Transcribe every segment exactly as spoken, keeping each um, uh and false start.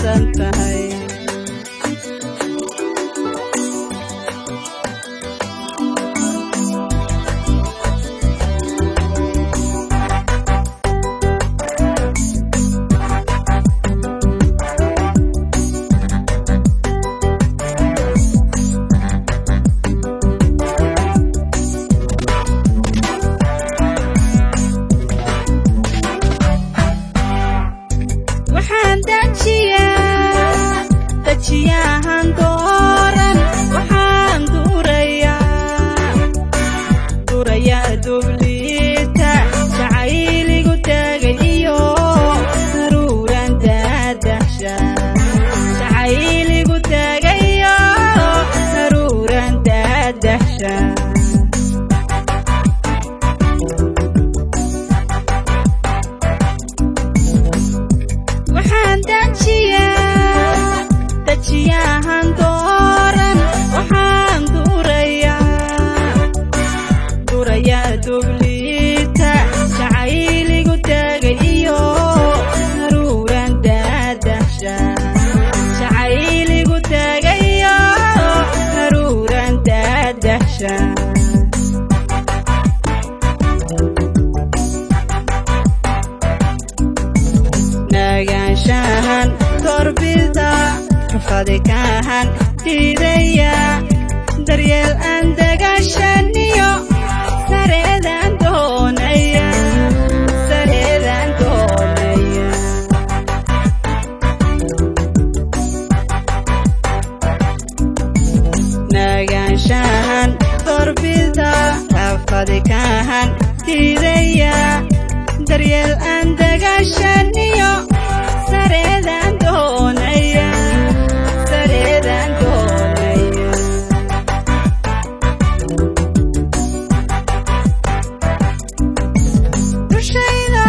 damacsan tahay waxaan dajiyaa dajiyahan dooran waxaan durayaa durayaa dubliita jacayligu taagay iyo daruuran daadahsha jacayligu taagay iyo daruuran daadahsha waxaan dajiyaa dajiyahan dooran waxaan durayaa durayaa dubliita jacayligu taagay iyo daruuran daadahsha jacayligu taagay iyo daruuran daadahsha nagaanshahan doorbida rafadikahan diidaya daryeel aan dagaashaniyo sareedaan doonaya sareedaan doonaya nagaanshahan doorbida rafadikahan diidaya daryeel aan dagaashaniyo sareedaan doonaya sareedaan doonaya dushayda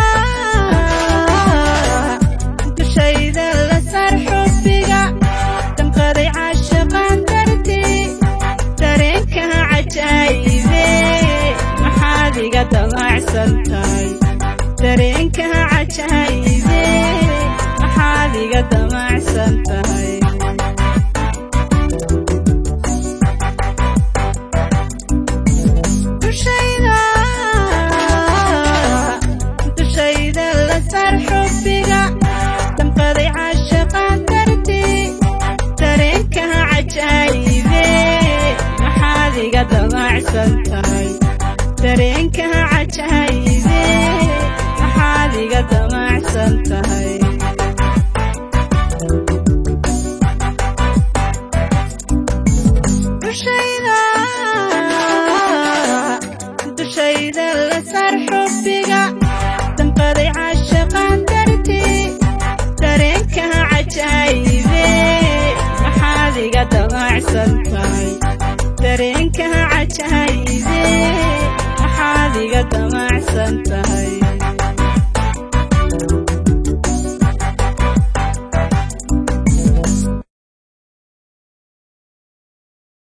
dushayda la sar xubbiga damqaday caashaqaan dartii dareenka cajaayibe maxaad iga damacsan tahay dareenka cajaayibe maxaad iga damacsan tahay dushayda dushayda la sar xubbiga damqaday caashaqaan dartii dareenka cajaayibe maxaad iga damacsan tahay dareenka cajaayibe maxaad iga damacsan tahay dushayda dushayda la sar xubbiga